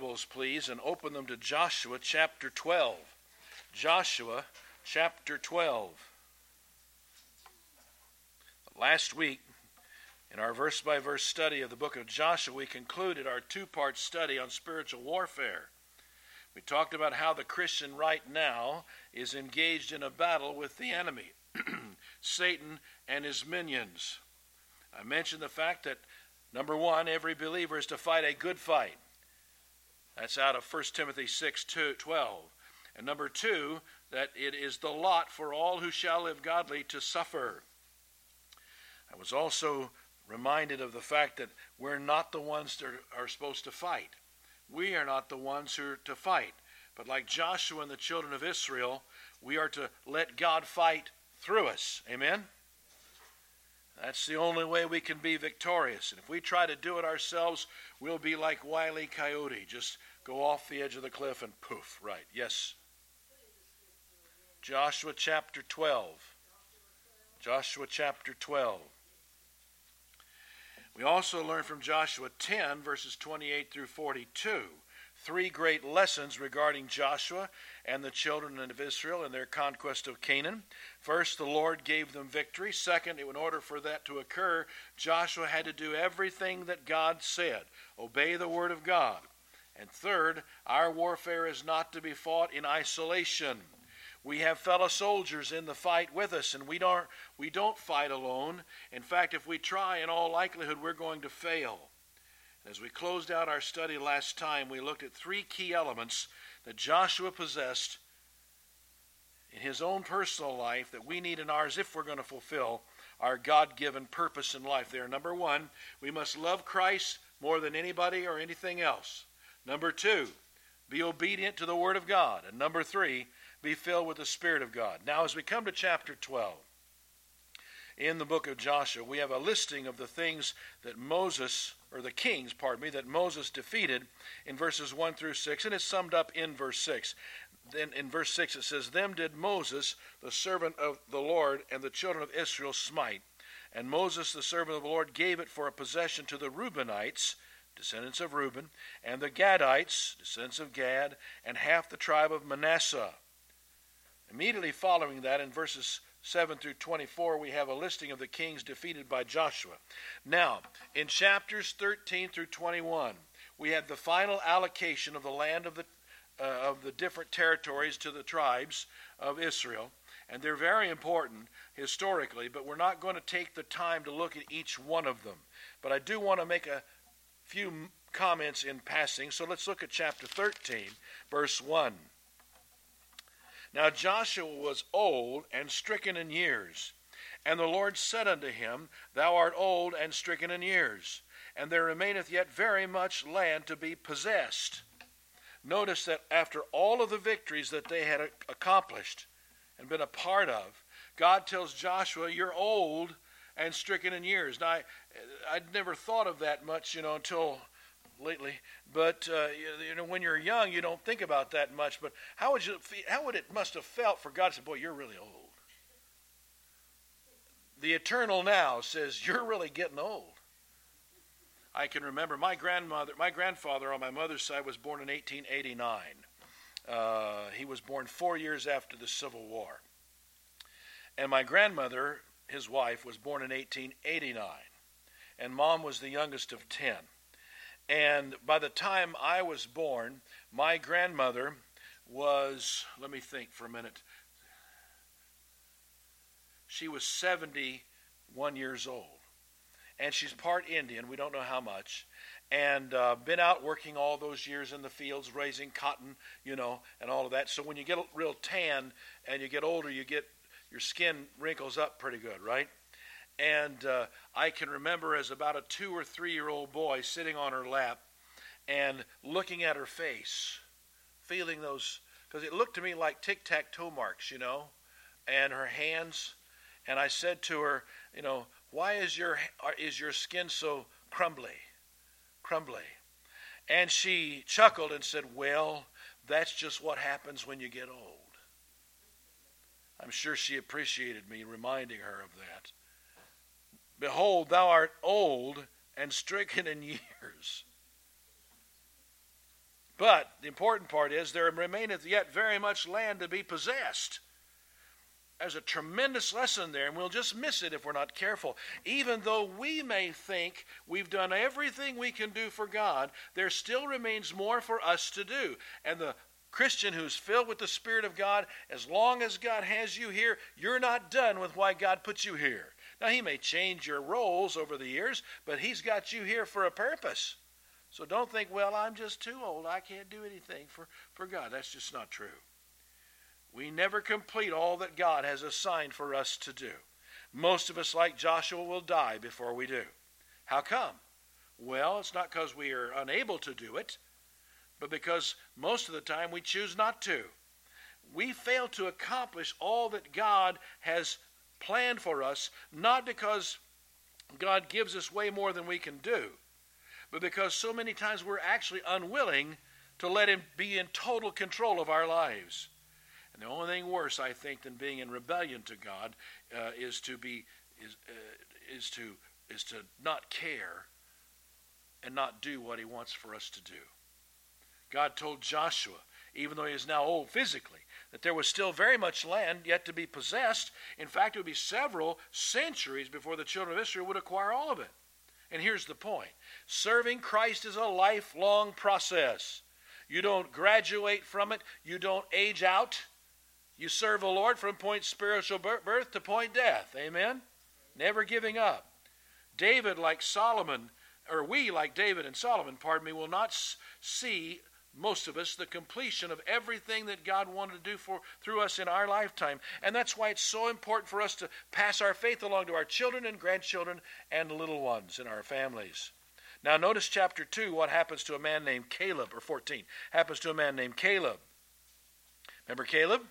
Bibles, please, and open them to Joshua chapter 12. Joshua chapter 12. Last week, in our verse-by-verse study of the book of Joshua, we concluded our two-part study on spiritual warfare. We talked about how the Christian right now is engaged in a battle with the enemy, Satan and his minions. I mentioned the fact that, number one, every believer is to fight a good fight. That's out of 1 Timothy 6:12. And number two, that it is the lot for all who shall live godly to suffer. I was also reminded of the fact that we're not the ones that are supposed to fight. We are not the ones who are to fight. But like Joshua and the children of Israel, we are to let God fight through us. Amen? That's the only way we can be victorious. And if we try to do it ourselves, we'll be like Wile E. Coyote. Just go off the edge of the cliff and poof. Right. Yes. Joshua chapter 12. Joshua chapter 12. We also learn from Joshua 10, verses 28 through 42, three great lessons regarding Joshua and the children of Israel and their conquest of Canaan. First, the Lord gave them victory. Second, in order for that to occur, Joshua had to do everything that God said, obey the word of God. And third, our warfare is not to be fought in isolation. We have fellow soldiers in the fight with us, and we don't fight alone. In fact, if we try, in all likelihood, we're going to fail. As we closed out our study last time, we looked at three key elements that Joshua possessed in his own personal life that we need in ours if we're going to fulfill our God-given purpose in life. There, number one, we must love Christ more than anybody or anything else. Number two, be obedient to the Word of God. And number three, be filled with the Spirit of God. Now, as we come to chapter 12, in the book of Joshua, we have a listing of the things that that Moses defeated in verses 1 through 6, and it's summed up in verse 6. Then in verse 6 it says, "Them did Moses, the servant of the Lord, and the children of Israel smite. And Moses, the servant of the Lord, gave it for a possession to the Reubenites," descendants of Reuben, "and the Gadites," descendants of Gad, "and half the tribe of Manasseh." Immediately following that, in verses 7 through 24, we have a listing of the kings defeated by Joshua. Now, in chapters 13 through 21, we have the final allocation of the land of the different territories to the tribes of Israel. And they're very important historically, but we're not going to take the time to look at each one of them. But I do want to make a few comments in passing. So let's look at chapter 13, verse 1. "Now Joshua was old and stricken in years. And the Lord said unto him, Thou art old and stricken in years, and there remaineth yet very much land to be possessed." Notice that after all of the victories that they had accomplished and been a part of, God tells Joshua, "You're old and stricken in years." Now, I'd never thought of that much, until lately. But when you're young, you don't think about that much. But how would it must have felt for God to say, "Boy, you're really old"? The eternal now says, "You're really getting old." I can remember my grandfather on my mother's side was born in 1889. He was born 4 years after the Civil War. And my grandmother, his wife, was born in 1889. And Mom was the youngest of 10. And by the time I was born, my grandmother was, let me think for a minute, she was 71 years old. And she's part Indian, we don't know how much, and been out working all those years in the fields, raising cotton, and all of that. So when you get real tan and you get older, your skin wrinkles up pretty good, right? And I can remember as about a 2 or 3 year old boy sitting on her lap and looking at her face, feeling those, because it looked to me like tic-tac-toe marks, and her hands. And I said to her, "Why is your skin so crumbly? And she chuckled and said, "Well, that's just what happens when you get old." I'm sure she appreciated me reminding her of that. "Behold, thou art old and stricken in years." But the important part is there remaineth yet very much land to be possessed. There's a tremendous lesson there, and we'll just miss it if we're not careful. Even though we may think we've done everything we can do for God, there still remains more for us to do. And the Christian who's filled with the Spirit of God, as long as God has you here, you're not done with why God put you here. Now, He may change your roles over the years, but He's got you here for a purpose. So don't think, well, I'm just too old. I can't do anything for God. That's just not true. We never complete all that God has assigned for us to do. Most of us, like Joshua, will die before we do. How come? Well, it's not because we are unable to do it, but because most of the time we choose not to. We fail to accomplish all that God has planned for us, not because God gives us way more than we can do, but because so many times we're actually unwilling to let Him be in total control of our lives. And the only thing worse, I think, than being in rebellion to God is to not care and not do what He wants for us to do. God told Joshua, even though he is now old physically, that there was still very much land yet to be possessed. In fact, it would be several centuries before the children of Israel would acquire all of it. And here's the point. Serving Christ is a lifelong process. You don't graduate from it. You don't age out. You serve the Lord from point spiritual birth to point death. Amen? Never giving up. David, like Solomon, or we, like David and Solomon, will not see, most of us, the completion of everything that God wanted to do through us in our lifetime. And that's why it's so important for us to pass our faith along to our children and grandchildren and little ones in our families. Now notice chapter 2, what happens to a man named Caleb, or 14, happens to a man named Caleb. Remember Caleb?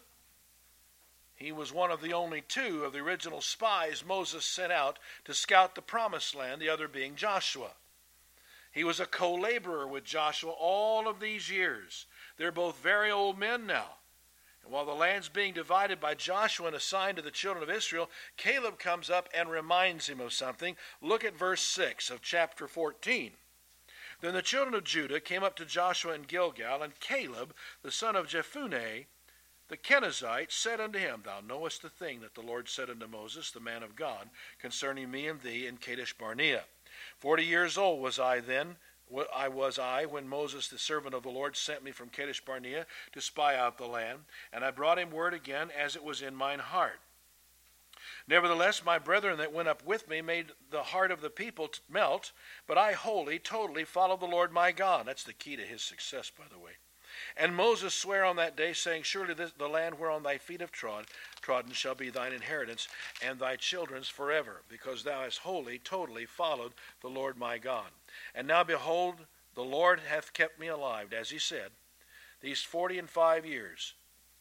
He was one of the only two of the original spies Moses sent out to scout the promised land, the other being Joshua. He was a co-laborer with Joshua all of these years. They're both very old men now. And while the land's being divided by Joshua and assigned to the children of Israel, Caleb comes up and reminds him of something. Look at verse 6 of chapter 14. Then the children of Judah came up to Joshua in Gilgal, and Caleb, the son of Jephunneh, the Kenizzite, said unto him, Thou knowest the thing that the Lord said unto Moses, the man of God, concerning me and thee in Kadesh Barnea. 40 years old was I then, when Moses, the servant of the Lord, sent me from Kadesh Barnea to spy out the land, and I brought him word again as it was in mine heart. Nevertheless, my brethren that went up with me made the heart of the people melt, but I wholly, totally followed the Lord my God. That's the key to his success, by the way. And Moses sware on that day, saying, Surely the land whereon thy feet have trodden shall be thine inheritance, and thy children's forever, because thou hast wholly, totally followed the Lord my God. And now behold, the Lord hath kept me alive, as he said, these 45 years,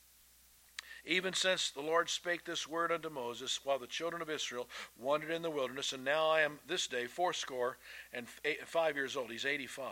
even since the Lord spake this word unto Moses, while the children of Israel wandered in the wilderness, and now I am this day 85 years old. He's 85.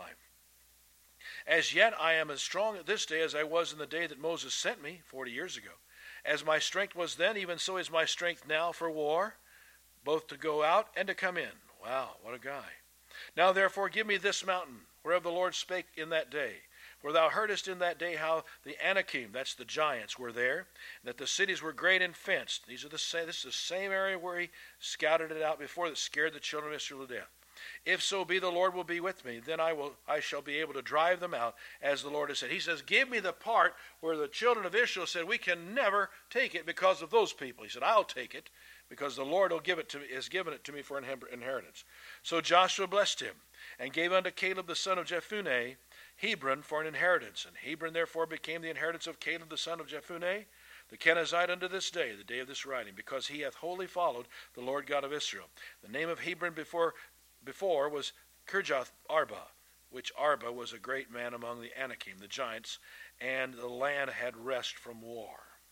As yet I am as strong this day as I was in the day that Moses sent me 40 years ago. As my strength was then, even so is my strength now for war, both to go out and to come in. Wow, what a guy. Now therefore give me this mountain, whereof the Lord spake in that day. For thou heardest in that day how the Anakim, that's the giants, were there, and that the cities were great and fenced. This is the same area where he scouted it out before that scared the children of Israel to death. If so be the Lord will be with me, then I shall be able to drive them out, as the Lord has said. He says, give me the part where the children of Israel said, we can never take it because of those people. He said, I'll take it, because the Lord has given it to me for an inheritance. So Joshua blessed him, and gave unto Caleb the son of Jephunneh Hebron for an inheritance. And Hebron therefore became the inheritance of Caleb the son of Jephunneh, the Kenizzite, unto this day, the day of this writing, because he hath wholly followed the Lord God of Israel. The name of Hebron before was Kirjath Arba, which Arba was a great man among the Anakim, the giants, and the land had rest from war.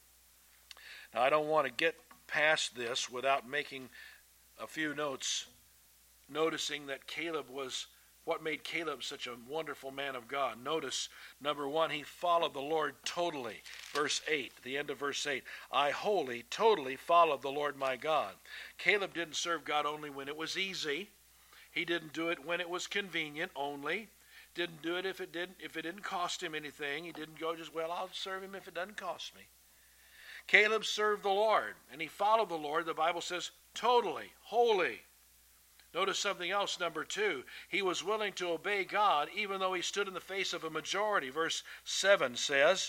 Now I don't want to get past this without making a few notes, noticing that Caleb was, what made Caleb such a wonderful man of God. Notice, number one, he followed the Lord totally. Verse 8, the end of verse 8, I wholly, totally followed the Lord my God. Caleb didn't serve God only when it was easy. He didn't do it when it was convenient only. Didn't do it if it didn't cost him anything. He didn't go just, well, I'll serve him if it doesn't cost me. Caleb served the Lord, and he followed the Lord, the Bible says, totally, wholly. Notice something else, number 2. He was willing to obey God even though he stood in the face of a majority. Verse 7 says,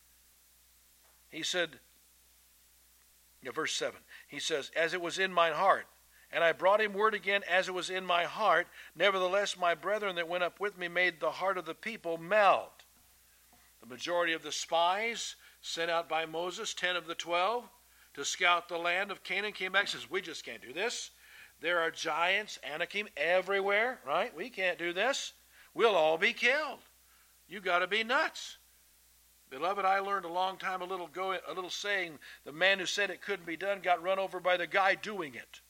verse 7, he says, as it was in mine heart, and I brought him word again as it was in my heart. Nevertheless, my brethren that went up with me made the heart of the people melt. The majority of the spies sent out by Moses, 10 of the 12, to scout the land of Canaan, came back and says, we just can't do this. There are giants, Anakim, everywhere, right? We can't do this. We'll all be killed. You got to be nuts. Beloved, I learned a long time a little saying, the man who said it couldn't be done got run over by the guy doing it.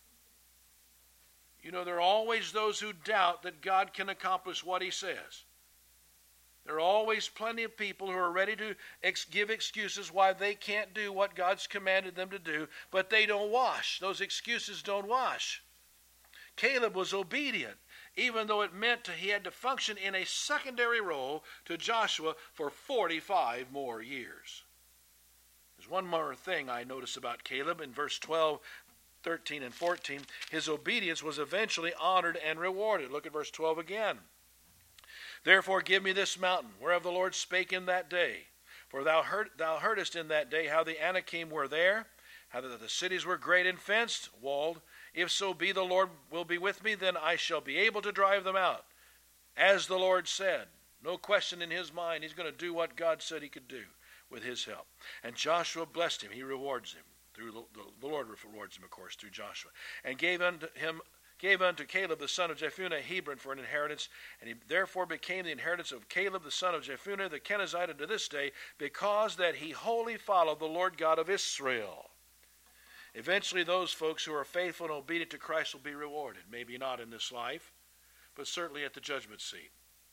You know, there are always those who doubt that God can accomplish what he says. There are always plenty of people who are ready to give excuses why they can't do what God's commanded them to do, but they don't wash. Those excuses don't wash. Caleb was obedient, even though it meant he had to function in a secondary role to Joshua for 45 more years. There's one more thing I notice about Caleb in verse 12, 13, and 14. His obedience was eventually honored and rewarded. Look at verse 12 again. Therefore give me this mountain, whereof the Lord spake in that day. For thou heardest in that day how the Anakim were there, how that the cities were great and fenced, walled. If so be the Lord will be with me, then I shall be able to drive them out. As the Lord said. No question in his mind, he's going to do what God said he could do with his help. And Joshua blessed him. He rewards him. The Lord rewards him, of course, through Joshua. And gave unto Caleb the son of Jephunneh Hebron for an inheritance, and he therefore became the inheritance of Caleb the son of Jephunneh the Kenizzite unto this day, because that he wholly followed the Lord God of Israel. Eventually those folks who are faithful and obedient to Christ will be rewarded. Maybe not in this life, but certainly at the judgment seat.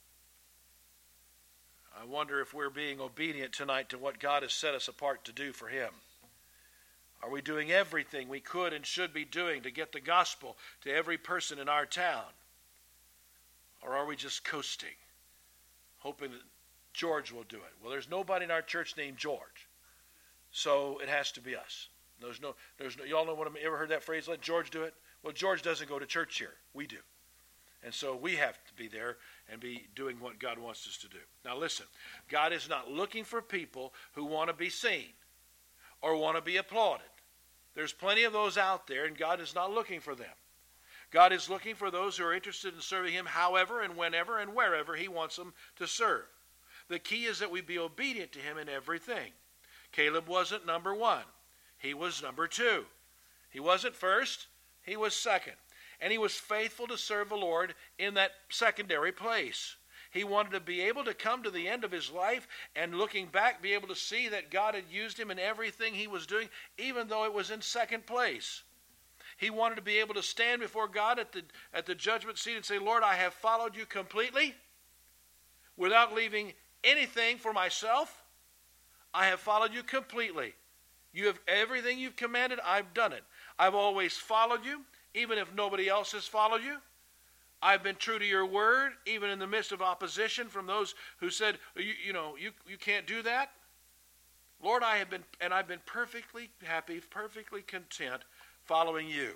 I wonder if we're being obedient tonight to what God has set us apart to do for him. Are we doing everything we could and should be doing to get the gospel to every person in our town? Or are we just coasting, hoping that George will do it? Well, there's nobody in our church named George, so it has to be us. There's no. Y'all know what I ever heard that phrase? Let George do it. Well, George doesn't go to church here. We do, and so we have to be there and be doing what God wants us to do. Now, listen. God is not looking for people who want to be seen or want to be applauded. There's plenty of those out there, and God is not looking for them. God is looking for those who are interested in serving him however and whenever and wherever he wants them to serve. The key is that we be obedient to him in everything. Caleb wasn't number 1. He was number 2. He wasn't first. He was second. And he was faithful to serve the Lord in that secondary place. He wanted to be able to come to the end of his life and looking back be able to see that God had used him in everything he was doing, even though it was in second place. He wanted to be able to stand before God at the judgment seat and say, Lord, I have followed you completely without leaving anything for myself. I have followed you completely. You have everything you've commanded, I've done it. I've always followed you, even if nobody else has followed you. I've been true to your word, even in the midst of opposition from those who said, you can't do that. Lord, I've been perfectly happy, perfectly content following you,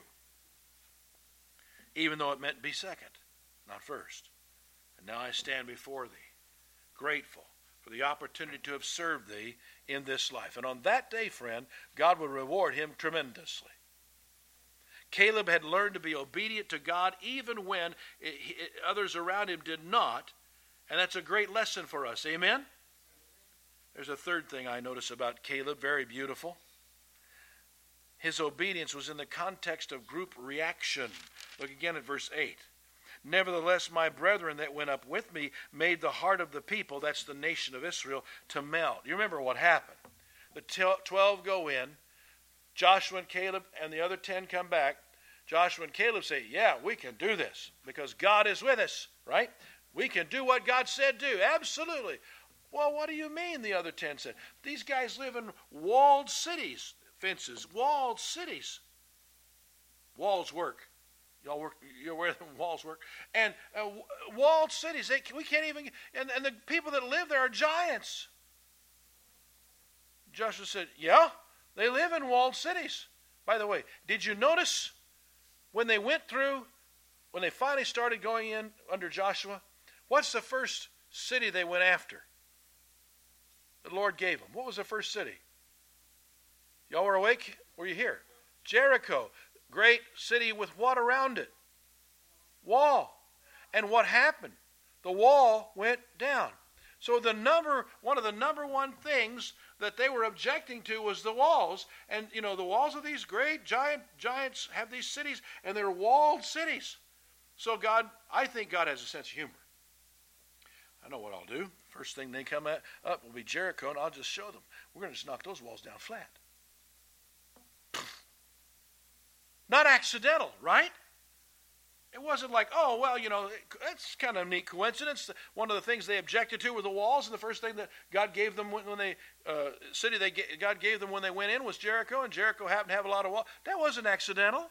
even though it meant be second, not first. And now I stand before thee, grateful for the opportunity to have served thee in this life. And on that day, friend, God will reward him tremendously. Caleb had learned to be obedient to God even when others around him did not. And that's a great lesson for us. Amen? There's a third thing I notice about Caleb, very beautiful. His obedience was in the context of group reaction. Look again at verse 8. Nevertheless, my brethren that went up with me made the heart of the people, that's the nation of Israel, to melt. You remember what happened. The 12 go in. Joshua and Caleb and the other 10 come back. Joshua and Caleb say, yeah, we can do this because God is with us, right? We can do what God said do. Absolutely. Well, what do you mean, the other 10 said? These guys live in walled cities, fences, walled cities. Walls work. Y'all work, you're where the walls work. And walled cities, we can't even, and the people that live there are giants. Joshua said, yeah, they live in walled cities. By the way, did you notice when they finally started going in under Joshua, what's the first city they went after? The Lord gave them. What was the first city? Y'all were awake? Were you here? Jericho. Great city with what around it? Wall. And what happened? The wall went down. So one of the number one things that they were objecting to was the walls. And, the walls of these great giants have these cities, and they're walled cities. So I think God has a sense of humor. I know what I'll do. First thing they come up will be Jericho, and I'll just show them. We're going to just knock those walls down flat. Not accidental, right? It wasn't like, it's kind of a neat coincidence. One of the things they objected to were the walls, and the first thing that God gave them God gave them when they went in was Jericho, and Jericho happened to have a lot of walls. That wasn't accidental.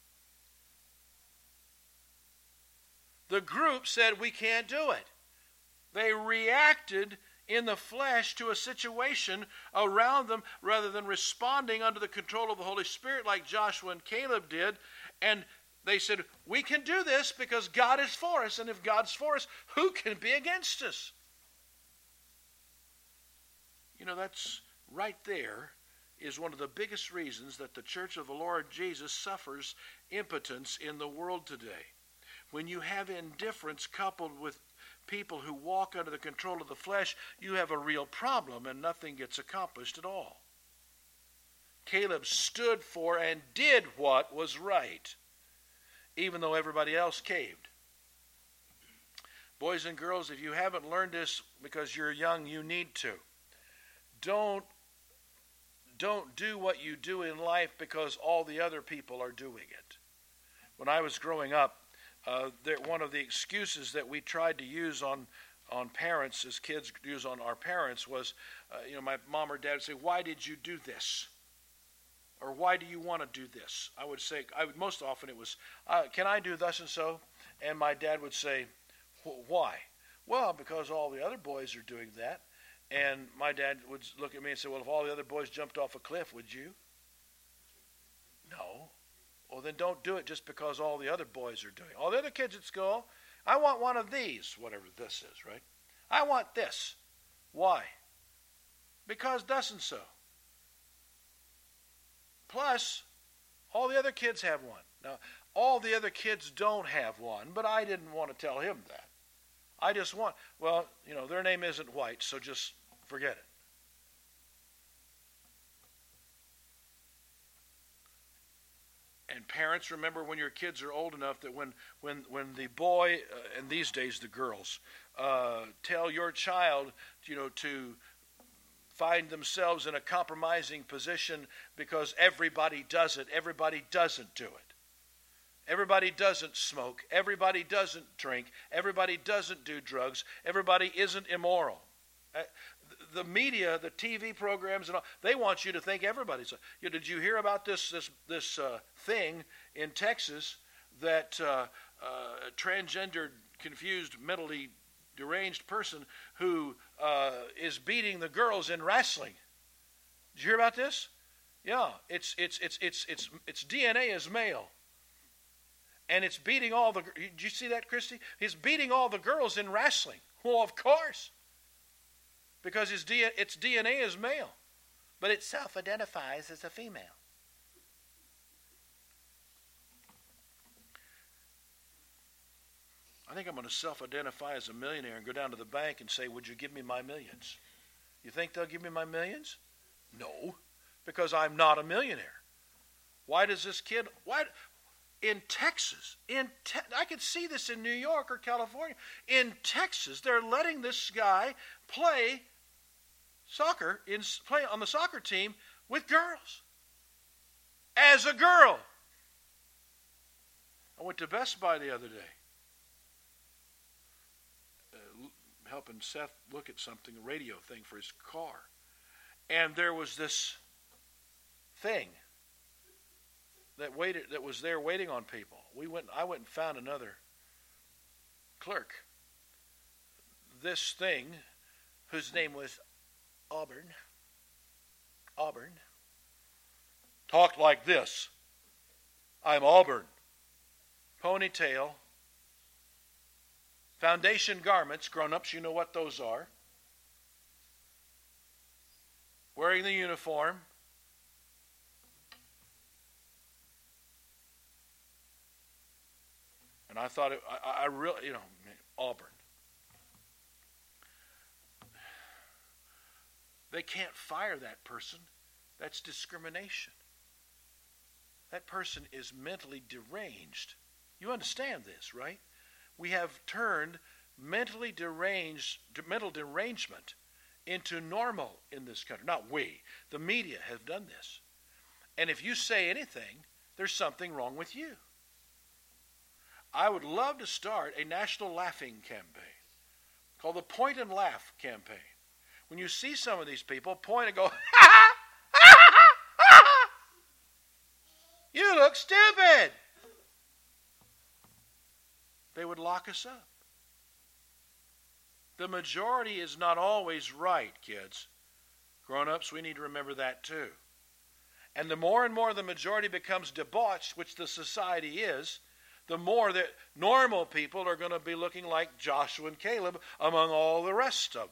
The group said, we can't do it. They reacted in the flesh to a situation around them rather than responding under the control of the Holy Spirit like Joshua and Caleb did. And they said, we can do this because God is for us. And if God's for us, who can be against us? That's right there is one of the biggest reasons that the Church of the Lord Jesus suffers impotence in the world today. When you have indifference coupled with people who walk under the control of the flesh, you have a real problem and nothing gets accomplished at all. Caleb stood for and did what was right, even though everybody else caved. Boys and girls, if you haven't learned this because you're young, you need to. Don't do what you do in life because all the other people are doing it. When I was growing up, one of the excuses that we tried to use on parents, as kids use on our parents, was, my mom or dad would say, why did you do this? Or why do you want to do this? I would say, most often it was, can I do thus and so? And my dad would say, why? Well, because all the other boys are doing that. And my dad would look at me and say, well, if all the other boys jumped off a cliff, would you? No. Well, then don't do it just because all the other boys are doing it. All the other kids at school, I want one of these, whatever this is, right? I want this. Why? Because thus and so. Plus, all the other kids have one. Now, all the other kids don't have one, but I didn't want to tell him that. I just want, their name isn't White, so just forget it. And parents, remember when your kids are old enough that when the boy, and these days the girls, tell your child, to find themselves in a compromising position because everybody does it, everybody doesn't do it. Everybody doesn't smoke. Everybody doesn't drink. Everybody doesn't do drugs. Everybody isn't immoral. The media, the TV programs, and all, they want you to think everybody's. Did you hear about this thing in Texas that a transgendered, confused, mentally deranged person who is beating the girls in wrestling? Did you hear about this? Yeah, its DNA is male. And it's beating all the... Did you see that, Christy? He's beating all the girls in wrestling. Well, of course. Because its DNA is male. But it self-identifies as a female. I think I'm going to self-identify as a millionaire and go down to the bank and say, would you give me my millions? You think they'll give me my millions? No. Because I'm not a millionaire. Why does this kid... In Texas, I could see this in New York or California. In Texas, they're letting this guy play soccer, play on the soccer team with girls. As a girl. I went to Best Buy the other day, helping Seth look at something, a radio thing for his car. And there was this thing. that was there waiting on people. I went and found another clerk. This thing, whose name was Auburn, talked like this. I'm Auburn. Ponytail. Foundation garments. Grown-ups, you know what those are. Wearing the uniform. And I thought, I really, Auburn. They can't fire that person. That's discrimination. That person is mentally deranged. You understand this, right? We have turned mental derangement into normal in this country. Not we. The media have done this. And if you say anything, there's something wrong with you. I would love to start a national laughing campaign called the Point and Laugh campaign. When you see some of these people, point and go, ha ha, ha ha, ha ha. You look stupid. They would lock us up. The majority is not always right, kids. Grown-ups, we need to remember that too. And the more and more the majority becomes debauched, which the society is, the more that normal people are going to be looking like Joshua and Caleb among all the rest of them.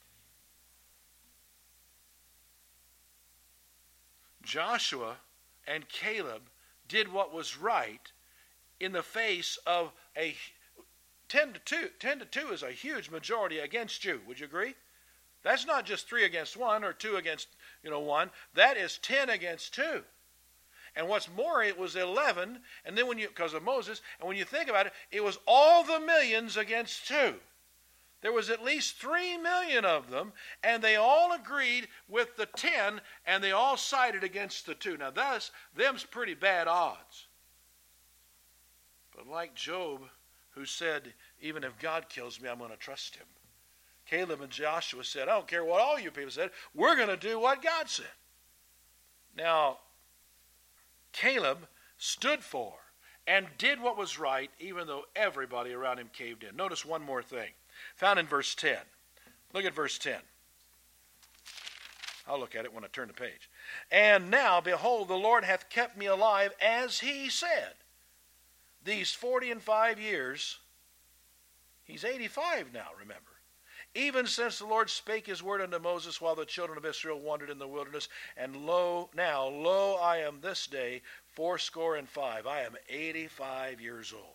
Joshua and Caleb did what was right in the face of a 10 to 2. 10 to 2 is a huge majority against you. Would you agree? That's not just 3 against 1 or 2 against 1. That is 10 against 2. And what's more, it was 11, and then because of Moses, and when you think about it, it was all the millions against 2. There was at least 3 million of them, and they all agreed with the 10, and they all sided against the 2. Now, them's pretty bad odds. But like Job, who said, even if God kills me, I'm going to trust him. Caleb and Joshua said, I don't care what all you people said, we're going to do what God said. Now, Caleb stood for and did what was right, even though everybody around him caved in. Notice one more thing. Found in verse 10. Look at verse 10. I'll look at it when I turn the page. And now, behold, the Lord hath kept me alive, as he said. These 45 years, he's 85 now, remember. Even since the Lord spake his word unto Moses while the children of Israel wandered in the wilderness. And lo, I am this day 85. I am 85 years old.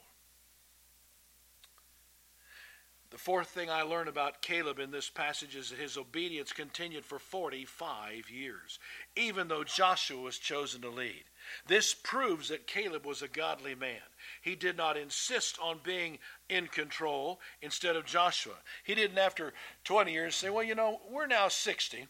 The fourth thing I learned about Caleb in this passage is that his obedience continued for 45 years, even though Joshua was chosen to lead. This proves that Caleb was a godly man. He did not insist on being in control instead of Joshua. He didn't, after 20 years, say, well, we're now 60.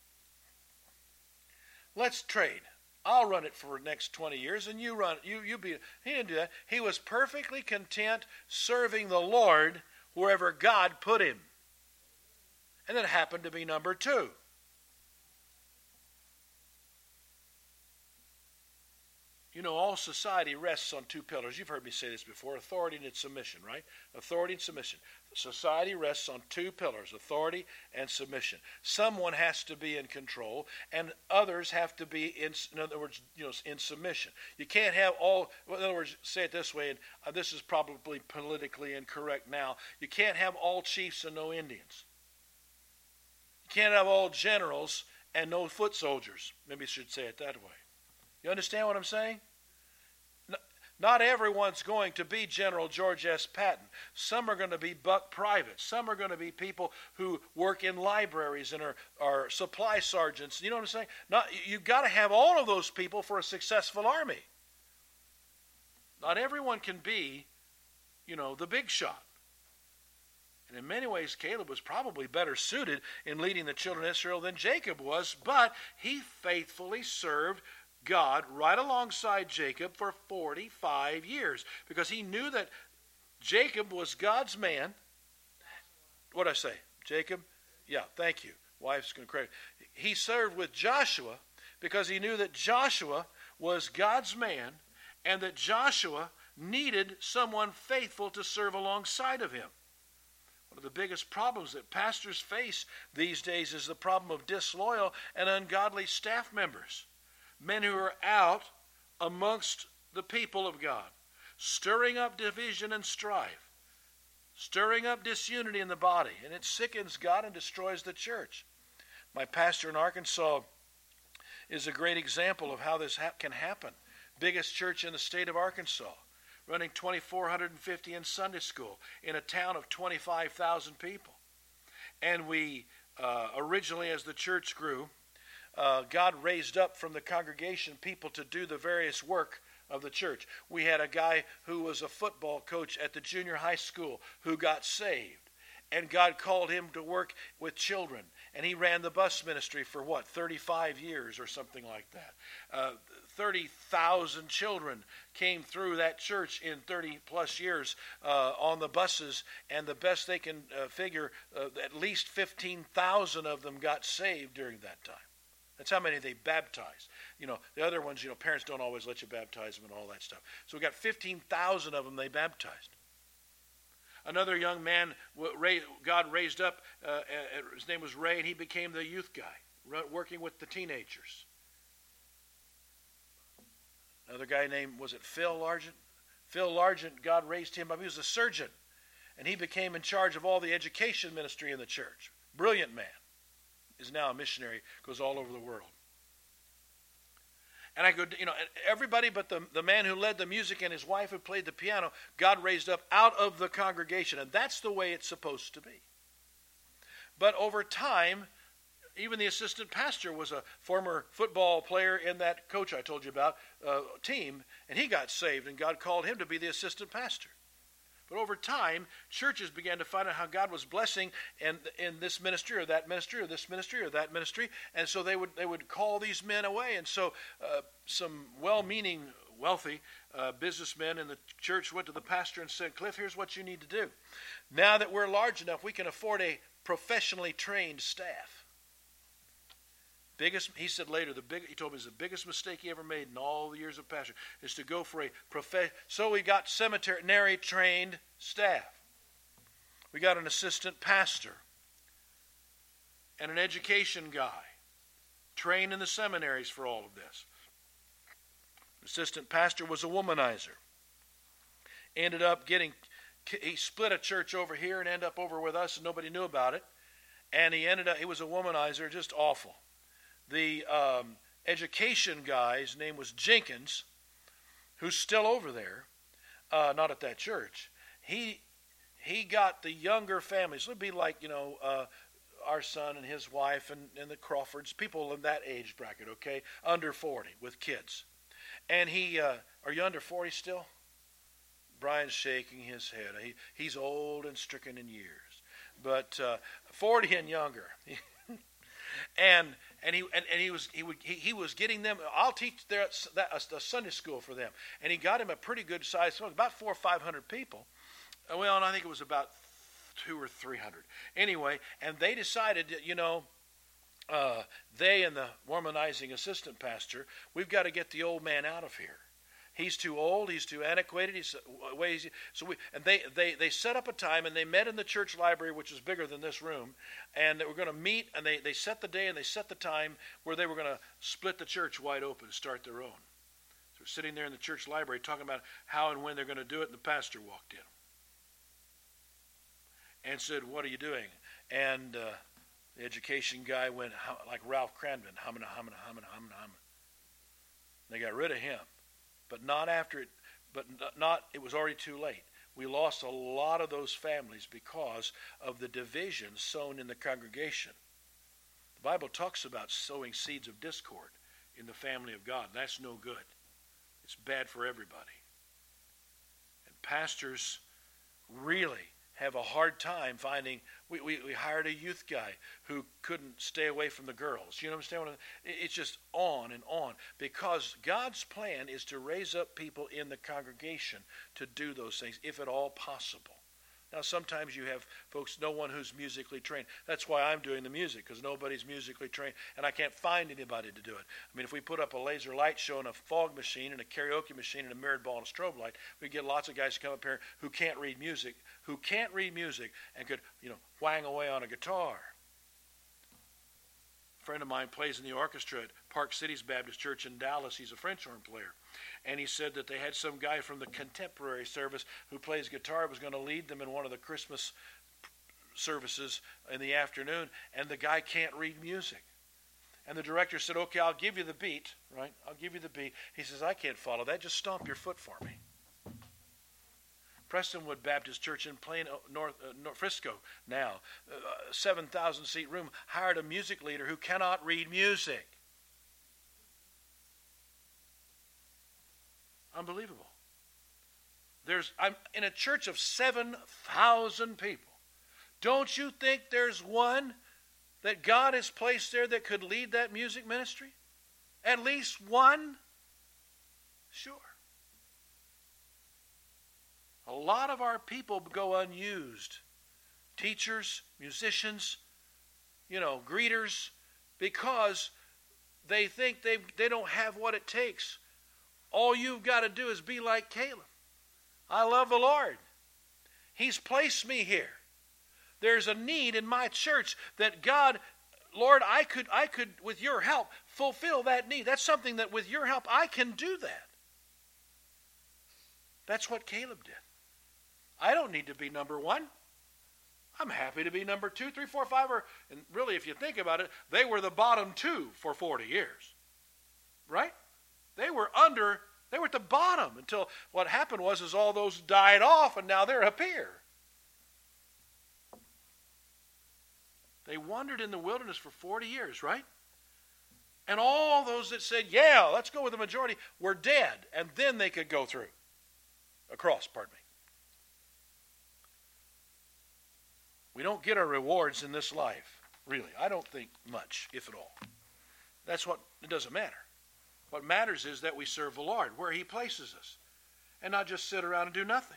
Let's trade. I'll run it for the next 20 years, and you run it. You be. He didn't do that. He was perfectly content serving the Lord wherever God put him. And that happened to be number 2. All society rests on 2 pillars. You've heard me say this before, authority and submission, right? Authority and submission. Society rests on 2 pillars, authority and submission. Someone has to be in control, and others have to be, in other words, in submission. You can't have all, in other words, say it this way, and this is probably politically incorrect now. You can't have all chiefs and no Indians. You can't have all generals and no foot soldiers. Maybe I should say it that way. You understand what I'm saying? Not everyone's going to be General George S. Patton. Some are going to be buck privates. Some are going to be people who work in libraries and are supply sergeants. You know what I'm saying? You've got to have all of those people for a successful army. Not everyone can be, the big shot. And in many ways, Caleb was probably better suited in leading the children of Israel than Jacob was, but he faithfully served God right alongside Jacob for 45 years because he knew that Jacob was God's man. What did I say? Jacob? Yeah, thank you. Wife's going to credit. He served with Joshua because he knew that Joshua was God's man and that Joshua needed someone faithful to serve alongside of him. One of the biggest problems that pastors face these days is the problem of disloyal and ungodly staff members. Men who are out amongst the people of God, stirring up division and strife, stirring up disunity in the body, and it sickens God and destroys the church. My pastor in Arkansas is a great example of how this can happen. Biggest church in the state of Arkansas, running 2,450 in Sunday school in a town of 25,000 people. And we originally, as the church grew, God raised up from the congregation people to do the various work of the church. We had a guy who was a football coach at the junior high school who got saved. And God called him to work with children. And he ran the bus ministry for 35 years or something like that. 30,000 children came through that church in 30 plus years on the buses. And the best they can figure, at least 15,000 of them got saved during that time. That's how many they baptized. The other ones, parents don't always let you baptize them and all that stuff. So we got 15,000 of them they baptized. Another young man, God raised up, his name was Ray, and he became the youth guy, working with the teenagers. Another guy named, was it Phil Largent? Phil Largent, God raised him up. He was a surgeon, and he became in charge of all the education ministry in the church. Brilliant man. Is now a missionary, goes all over the world. And I go, everybody but the man who led the music and his wife who played the piano, God raised up out of the congregation. And that's the way it's supposed to be. But over time, even the assistant pastor was a former football player in that coach I told you about team, and he got saved, and God called him to be the assistant pastor. But over time, churches began to find out how God was blessing in this ministry or that ministry or this ministry or that ministry. And so they would call these men away. And so some well-meaning, wealthy businessmen in the church went to the pastor and said, Cliff, here's what you need to do. Now that we're large enough, we can afford a professionally trained staff. He said later, he told me it's the biggest mistake he ever made in all the years of pastor is to go for a So we got seminary trained staff. We got an assistant pastor and an education guy trained in the seminaries for all of this. The assistant pastor was a womanizer. Ended up he split a church over here and ended up over with us and nobody knew about it. And he was a womanizer, just awful. The education guy's name was Jenkins, who's still over there, not at that church. He got the younger families. It would be like, our son and his wife and the Crawfords, people in that age bracket, okay, under 40 with kids. And are you under 40 still? Brian's shaking his head. He's old and stricken in years, but 40 and younger. And he was getting them. I'll teach a Sunday school for them, and he got him a pretty good size, about 400 or 500 people. Well, and I think it was about 200 or 300. Anyway, and they decided that they and the womanizing assistant pastor, we've got to get the old man out of here. He's too old. He's too antiquated. They set up a time and they met in the church library, which is bigger than this room, and they were going to meet and they set the day and they set the time where they were going to split the church wide open and start their own. So we're sitting there in the church library talking about how and when they're going to do it, and the pastor walked in and said, "What are you doing?" And the education guy went like Ralph Cranbin, humming, humming, humming, humming, humming. They got rid of him. But not after it, it was already too late. We lost a lot of those families because of the division sown in the congregation. The Bible talks about sowing seeds of discord in the family of God. That's no good. It's bad for everybody. And pastors really have a hard time finding. We hired a youth guy who couldn't stay away from the girls. You understand what it's just on and on, because God's plan is to raise up people in the congregation to do those things, if at all possible. Now, sometimes you have folks, no one who's musically trained. That's why I'm doing the music, because nobody's musically trained, and I can't find anybody to do it. I mean, if we put up a laser light show and a fog machine and a karaoke machine and a mirrored ball and a strobe light, we get lots of guys to come up here who can't read music, and could, whang away on a guitar. A friend of mine plays in the orchestra at Park Cities Baptist Church in Dallas. He's a French horn player. And he said that they had some guy from the contemporary service who plays guitar, was going to lead them in one of the Christmas services in the afternoon, and the guy can't read music. And the director said, okay, I'll give you the beat, right? I'll give you the beat. He says, I can't follow that. Just stomp your foot for me. Prestonwood Baptist Church in Plano, Frisco now, 7,000-seat room, hired a music leader who cannot read music. Unbelievable. I'm in a church of 7,000 people. Don't you think there's one that God has placed there that could lead that music ministry? At least one? Sure. A lot of our people go unused. Teachers, musicians, greeters, because they think they don't have what it takes. All you've got to do is be like Caleb. I love the Lord. He's placed me here. There's a need in my church that God, Lord, I could, with your help, fulfill that need. That's something that with your help, I can do that. That's what Caleb did. I don't need to be number one. I'm happy to be number 2, 3, 4, 5. And really, if you think about it, they were the bottom 2 for 40 years. Right? They were at the bottom until what happened was all those died off, and now they're up here. They wandered in the wilderness for 40 years, right? And all those that said, yeah, let's go with the majority, were dead. And then they could go through. We don't get our rewards in this life, really. I don't think much, if at all. It doesn't matter. What matters is that we serve the Lord where He places us, and not just sit around and do nothing.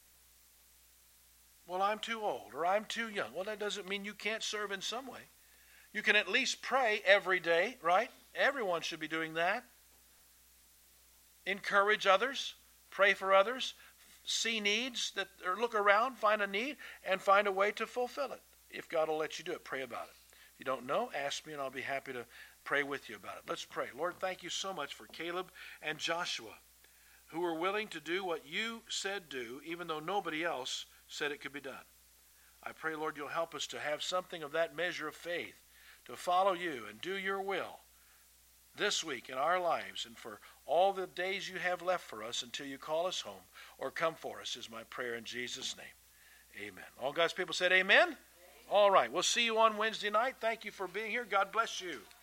Well, I'm too old, or I'm too young. Well, that doesn't mean you can't serve in some way. You can at least pray every day, right? Everyone should be doing that. Encourage others, pray for others, see needs, or look around, find a need, and find a way to fulfill it. If God will let you do it, pray about it. If you don't know, ask me, and I'll be happy to pray with you about it. Let's pray. Lord, thank you so much for Caleb and Joshua, who were willing to do what you said do, even though nobody else said it could be done. I pray, Lord, you'll help us to have something of that measure of faith, to follow you and do your will this week in our lives and for all the days you have left for us until you call us home or come for us, is my prayer in Jesus' name. Amen. All God's people said amen? Amen. All right. We'll see you on Wednesday night. Thank you for being here. God bless you.